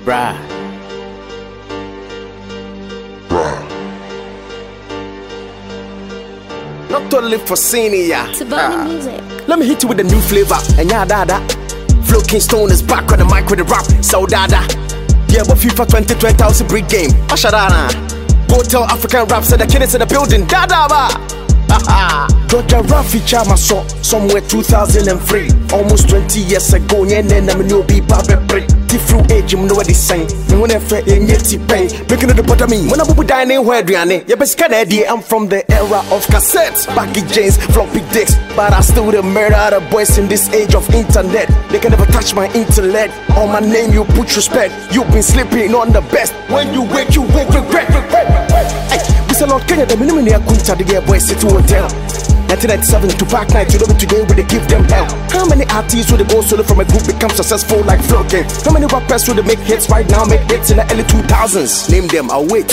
Bruh. Not only for senior. Music. Let me hit you with a new flavor. And yeah, dada. Flo Kingston is back on the mic with the rap. So dada. Yeah, but FIFA 2020 was a big game. Ashadana. Go tell African raps that the kids in the building. Dada ba. Georgia rap feature my song somewhere 2003. Almost 20 years ago. Yeah, then I'm no be babe. Through age, you know what they saying. Me when I feel in yet pain, breaking the bottom me. When I be dining where Diane, you best can idea. I'm from the era of cassettes, baggy jeans, floppy disks, but I still the murder the boys in this age of internet. They can never touch my intellect. On my name, you put respect. You've been sleeping on the best. When you wake, regret. Hey, we say Lord Kenya, the minimum near Kunta, the boys sit to hotel. 1997 to Park Night, you know me today will they give them hell. How many artists would they go solo from a group become successful like Flo King? How many rappers would they make hits right now, make hits in the early 2000s? Name them, I'll wait.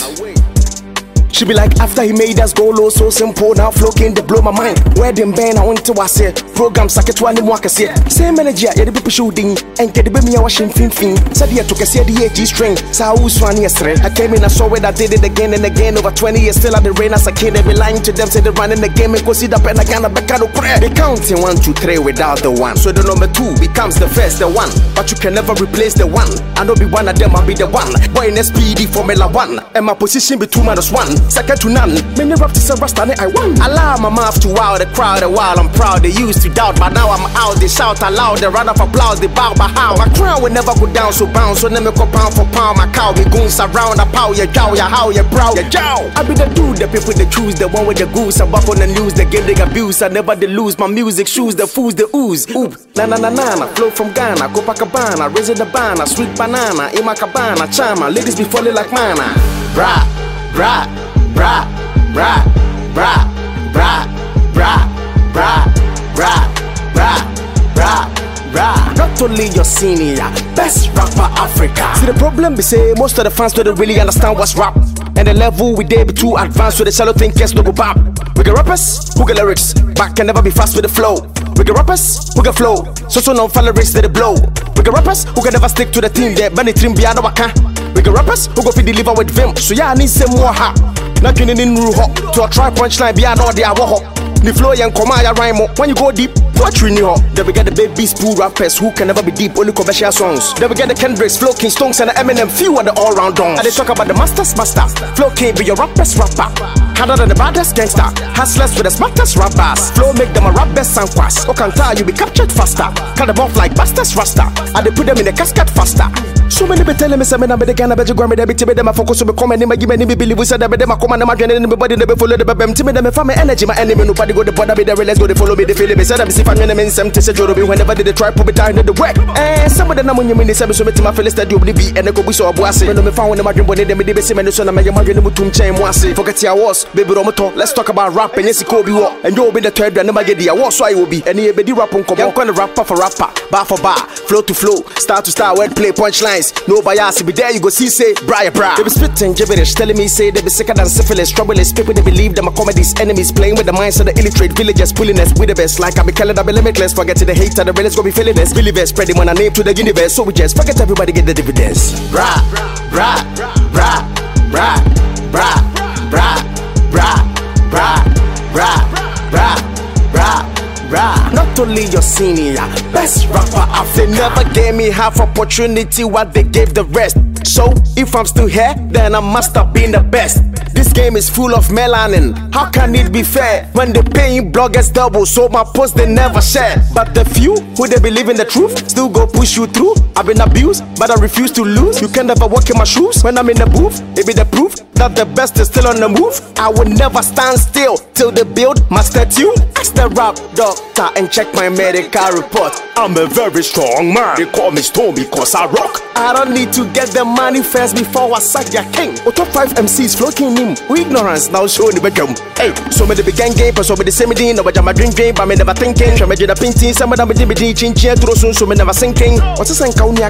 She be like, after he made us go low, so simple. Now Flo King, they blow my mind. Where them band, I want to was it. Programs, I get one in Waka say. Same manager, yeah, the people shooting. And get the baby, I washing fin. Said he took a CDG string. So I was one yesterday. I came in, I saw it, I did it again and again. Over 20 years, still at the rain as a kid. They be lying to them, say they're running the game and go see the pen again. I back out of crack. They counting 1, 2, 3 without the one. So the number 2 becomes the first, the one. But you can never replace the one. I know be one of them, I'll be the one. Boy in SPD Formula 1. And my position be 2 minus 1. Second to none. Many rap to say Rasta, I won. Allow my mouth to wow the crowd a while I'm proud. They used to doubt, but now I'm out. They shout aloud, they run of applause, they bow, but how? My crown will never go down, so bounce. So never go pound for pound. My cow, me goons around, a pow, ya jow, ya how, ya brow, ya jow. I be the dude, the people they choose, the one with the goose. I'm back on the news, the game they abuse. I never they lose. My music shoes, the fools, the ooze. Oop, na na na na, flow from Ghana, Copacabana, raising the banner, sweet banana, in my cabana, chama, ladies be falling like mana. Bra, bra, bra. Bra, bra, bra, bra, bra, bra, bra, bra, bra. Not only your senior, best rapper Africa. See the problem be say most of the fans don't really understand what's rap. And the level we dey be too advanced, so the shallow thinkers no go bap. We get rappers who get lyrics, but can never be fast with the flow. We get rappers who get flow, so no follow lyrics that they blow. We get rappers who can never stick to the team, they bunny trim beyond waka. We get rappers who go fi deliver with vim, so yeah I need some more ha. Not getting in rule hop to a try punchline beyond all the hour hop. The flow and Komaya rhyme when you go deep, what you know? Then we get the baby spool rappers who can never be deep, only commercial songs. Then we get the Kendricks, Flo King, Stones, and the Eminem, few are the all-round dons. And they talk about the masters, Flo King be your rapper's rapper. Harder than the baddest gangster, hustlers with the smartest rappers. Flow make them a rap best and quas. Okanta, you be captured faster. Cut them off like bastards rasta. And they put them in the casket faster. So many be telling me, say, I'm the kind of better grammar, they be timid, them focus on me, come and give me believe we said that them come and I'm getting anybody, they follow the bam, timid, them for my energy, my enemy, nobody go to bother me, they let's go, they follow me, they feel me, said I'm see if I'm in them, some to say, whenever they try, put me down in the work. And some of them, when you mean, they say, so my feelings that you be, and they go be so bossy. When I'm found in my dream, when they be saying, and I'm imagining to chain once. Forget your was, baby, let's talk about rap, and yes, Kobe walk, and you'll be the third, and never get the award, so I will be, and you be the rap on come on, kind of rapper for rapper, bar for bar, flow to flow, start to start, wordplay, punchlines, no bias. Be there, you go see, say, bra. They be spitting gibberish, telling me, say, they be sicker than syphilis, troubleless. People, they believe them are comedies, enemies, playing with the minds of the illiterate villagers, pulling us with the best. Like I be killing, I be limitless. Forget to the hater, the realest go be feeling this. Believers, spreading when I name to the universe. So we just forget everybody get the dividends. Bra, bra, bra, bra, bra, bra, bra, bra, bra, bra, bra. Not only your senior, best rapper Africa. They never gave me half opportunity what they gave the rest. So if I'm still here, then I must have been the best. This game is full of melanin. How can it be fair when they paying bloggers double? So my posts they never share. But the few who they believe in the truth still go push you through. I've been abused, but I refuse to lose. You can never walk in my shoes when I'm in the booth. It be the proof that the best is still on the move. I will never stand still till they build my statue. Ask the rap doctor and check my medical report. I'm a very strong man. They call me Stone because I rock. I don't need to get the money first before I sack their king. Oh, top 5 MCs flocking him. With ignorance now show the bedroom. Hey, so me the began game, so me the same thing. No, but I'm a drink game, but me never thinking. Try me the painting, some of them be the chin chin through soon, so me never sinking. What's this encounter?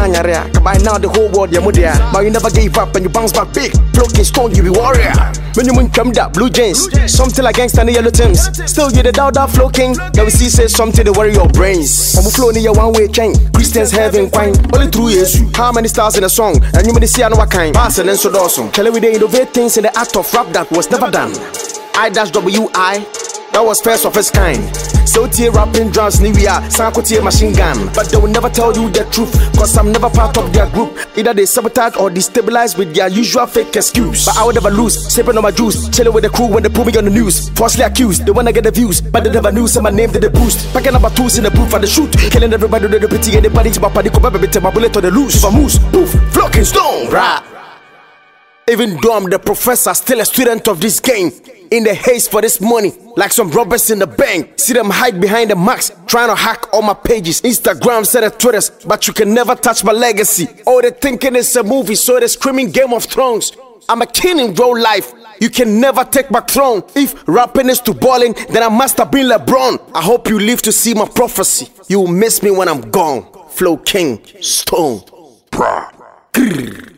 By now the whole world, you're but you never gave up and you bounce back big. Flocking Stone, you be warrior. When you come that blue jeans, something like gangsta in the yellow Timbs. Still you the Dowda Flow King. Now we see say something to worry your brains. I'm flow near one way chain. Christians having quine. Only through years. How many stars in a song? And you may see another kind. Pass and so awesome. Tell we they innovate things in the act of rap that was never done. I-WI. That was first of its kind. So tear rapping drums, Nivea, Sanko tear machine gun. But they will never tell you the truth, cause I'm never part of their group. Either they sabotage or destabilize with their usual fake excuse. But I would never lose, sipping on my juice, chilling with the crew when they put me on the news. Falsely accused, they wanna get the views, but they never knew, so my name did the boost. Packing up my tools in the booth for the shoot. Killing everybody with the pity, anybody to my party, come back, my bullet on the loose. If I moose, poof, Flow King Stone, rah. Even though I'm the professor, still a student of this game. In the haste for this money, like some robbers in the bank. See them hide behind the masks, trying to hack all my pages. Instagram, set of Twitters, but you can never touch my legacy. Oh, they thinking it's a movie, so they're screaming Game of Thrones. I'm a king in real life. You can never take my throne. If rapping is to balling, then I must have been LeBron. I hope you live to see my prophecy. You will miss me when I'm gone. Flow King Stone. Grrr.